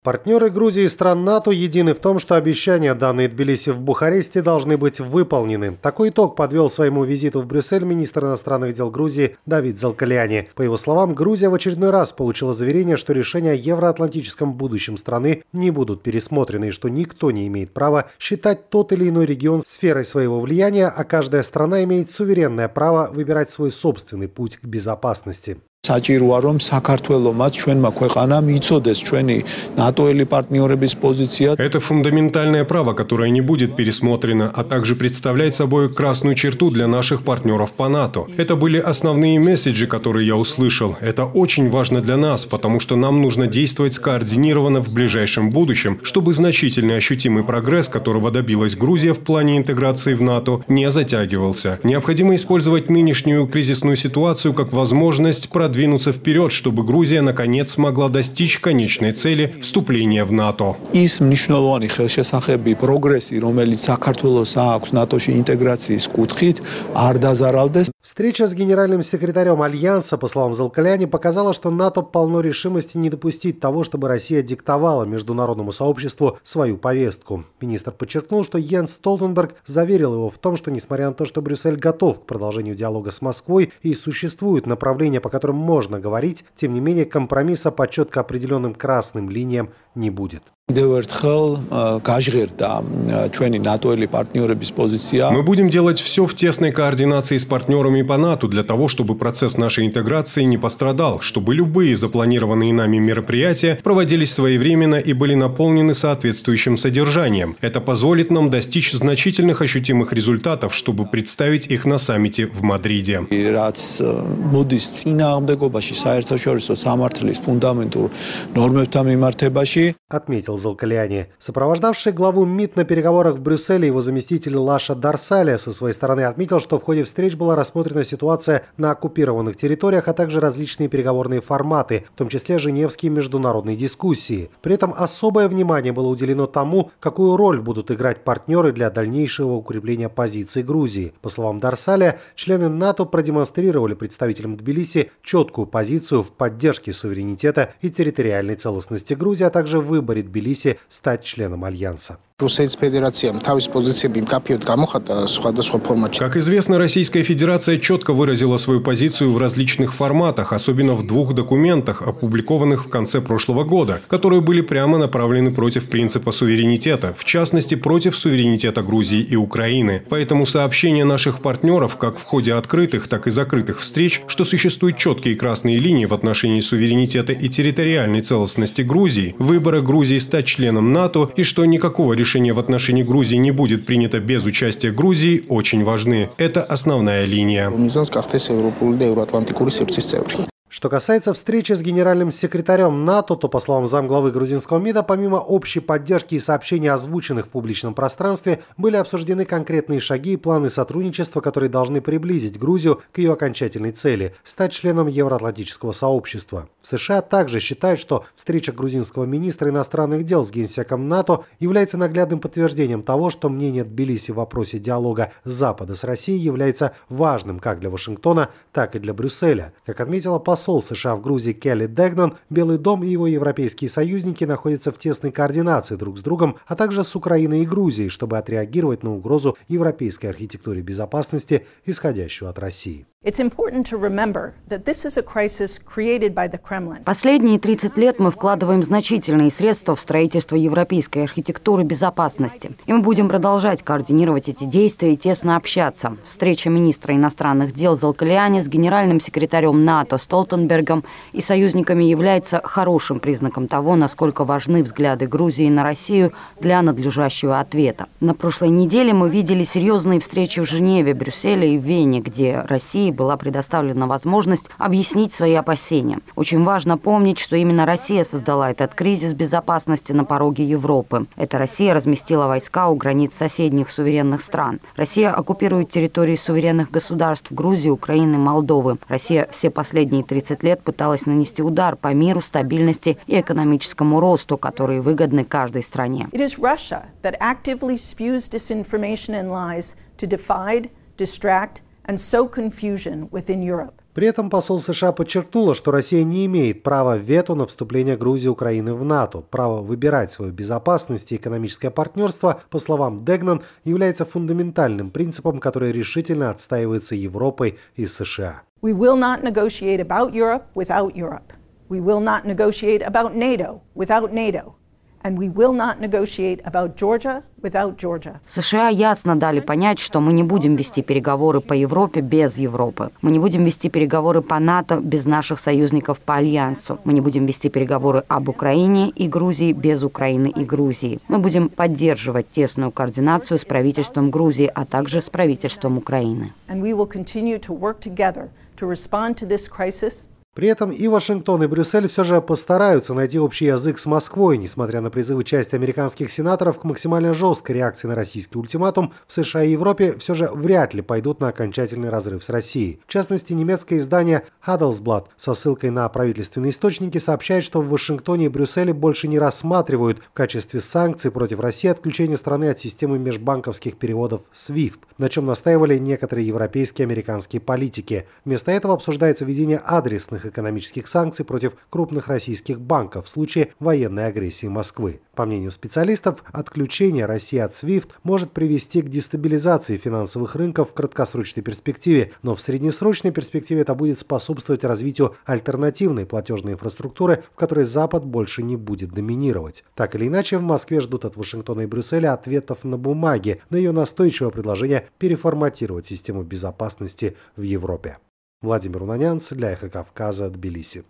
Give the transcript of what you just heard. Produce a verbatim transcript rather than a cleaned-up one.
Партнеры Грузии и стран НАТО едины в том, что обещания, данные Тбилиси в Бухаресте, должны быть выполнены. Такой итог подвел своему визиту в Брюссель министр иностранных дел Грузии Давид Залкаляни. По его словам, Грузия в очередной раз получила заверение, что решения о евроатлантическом будущем страны не будут пересмотрены и что никто не имеет права считать тот или иной регион сферой своего влияния, а каждая страна имеет суверенное право выбирать свой собственный путь к безопасности. Это фундаментальное право, которое не будет пересмотрено, а также представляет собой красную черту для наших партнеров по НАТО. Это были основные месседжи, которые я услышал. Это очень важно для нас, потому что нам нужно действовать скоординированно в ближайшем будущем, чтобы значительный ощутимый прогресс, которого добилась Грузия в плане интеграции в НАТО, не затягивался. Необходимо использовать нынешнюю кризисную ситуацию как возможность продвинуть двинуться вперед, чтобы Грузия наконец смогла достичь конечной цели вступления в НАТО. Встреча с генеральным секретарем Альянса, по словам Залкаляни, показала, что НАТО полно решимости не допустить того, чтобы Россия диктовала международному сообществу свою повестку. Министр подчеркнул, что Йенс Столтенберг заверил его в том, что несмотря на то, что Брюссель готов к продолжению диалога с Москвой и существуют направления, по которым можно говорить, тем не менее компромисса по четко определенным красным линиям не будет. Мы будем делать все в тесной координации с партнерами по НАТО для того, чтобы процесс нашей интеграции не пострадал, чтобы любые запланированные нами мероприятия проводились своевременно и были наполнены соответствующим содержанием. Это позволит нам достичь значительных ощутимых результатов, чтобы представить их на саммите в Мадриде. Отметил Залкаляни. Сопровождавший главу МИД на переговорах в Брюсселе его заместитель Лаша Дарсалия со своей стороны отметил, что в ходе встреч была рассмотрена ситуация на оккупированных территориях, а также различные переговорные форматы, в том числе женевские международные дискуссии. При этом особое внимание было уделено тому, какую роль будут играть партнеры для дальнейшего укрепления позиции Грузии. По словам Дарсалия, члены НАТО продемонстрировали представителям Тбилиси четкую позицию в поддержке суверенитета и территориальной целостности Грузии, а также в выборе Тбилиси стать членом Альянса. Как известно, Российская Федерация четко выразила свою позицию в различных форматах, особенно в двух документах, опубликованных в конце прошлого года, которые были прямо направлены против принципа суверенитета, в частности, против суверенитета Грузии и Украины. Поэтому сообщения наших партнеров, как в ходе открытых, так и закрытых встреч, что существуют четкие красные линии в отношении суверенитета и территориальной целостности Грузии, выбора Грузии стать членом НАТО и что никакого решения Решение в отношении Грузии не будет принято без участия Грузии, очень важны. Это основная линия. Что касается встречи с генеральным секретарем НАТО, то, по словам замглавы грузинского МИДа, помимо общей поддержки и сообщений, озвученных в публичном пространстве, были обсуждены конкретные шаги и планы сотрудничества, которые должны приблизить Грузию к ее окончательной цели – стать членом евроатлантического сообщества. В США также считают, что встреча грузинского министра иностранных дел с генсеком НАТО является наглядным подтверждением того, что мнение Тбилиси в вопросе диалога Запада с Россией является важным как для Вашингтона, так и для Брюсселя. Как отметила посол Посол США в Грузии Келли Дегнан, Белый дом и его европейские союзники находятся в тесной координации друг с другом, а также с Украиной и Грузией, чтобы отреагировать на угрозу европейской архитектуре безопасности, исходящую от России. Последние тридцать лет мы вкладываем значительные средства в строительство европейской архитектуры безопасности. И мы будем продолжать координировать эти действия и тесно общаться. Встреча министра иностранных дел Залкаляни с генеральным секретарем НАТО Столтенбергом и союзниками является хорошим признаком того, насколько важны взгляды Грузии на Россию для надлежащего ответа. На прошлой неделе мы видели серьезные встречи в Женеве, Брюсселе и в Вене, где России была предоставлена возможность объяснить свои опасения. Очень важно помнить, что именно Россия создала этот кризис безопасности на пороге Европы. Эта Россия разместила войска у границ соседних суверенных стран. Россия оккупирует территории суверенных государств Грузии, Украины, Молдовы. Россия все последние тридцать лет пыталась нанести удар по миру, стабильности и экономическому росту, которые выгодны каждой стране. It is Russia that actively spews disinformation and lies to divide, distract, and sow confusion within Europe. При этом посол США подчеркнула, что Россия не имеет права вето на вступление Грузии и Украины в НАТО. Право выбирать свою безопасность и экономическое партнерство, по словам Дегнан, является фундаментальным принципом, который решительно отстаивается Европой и США. We will not negotiate about Europe without Europe. We will not negotiate about NATO without NATO. And we will not negotiate about Georgia without Georgia. США ясно дали понять, что мы не будем вести переговоры по Европе без Европы. Мы не будем вести переговоры по НАТО без наших союзников по Альянсу. Мы не будем вести переговоры об Украине и Грузии без Украины и Грузии. Мы будем поддерживать тесную координацию с правительством Грузии, а также с правительством Украины. And we will continue to work together to respond to this crisis. При этом и Вашингтон, и Брюссель все же постараются найти общий язык с Москвой, несмотря на призывы части американских сенаторов к максимально жесткой реакции на российский ультиматум. В США и Европе все же вряд ли пойдут на окончательный разрыв с Россией. В частности, немецкое издание Handelsblatt со ссылкой на правительственные источники сообщает, что в Вашингтоне и Брюсселе больше не рассматривают в качестве санкций против России отключение страны от системы межбанковских переводов свифт, на чем настаивали некоторые европейские и американские политики. Вместо этого обсуждается введение адресных экономических санкций против крупных российских банков в случае военной агрессии Москвы. По мнению специалистов, отключение России от свифт может привести к дестабилизации финансовых рынков в краткосрочной перспективе, но в среднесрочной перспективе это будет способствовать развитию альтернативной платежной инфраструктуры, в которой Запад больше не будет доминировать. Так или иначе, в Москве ждут от Вашингтона и Брюсселя ответов на бумаге на ее настойчивое предложение переформатировать систему безопасности в Европе. Владимир Унанянц для Эхо Кавказа, Тбилиси.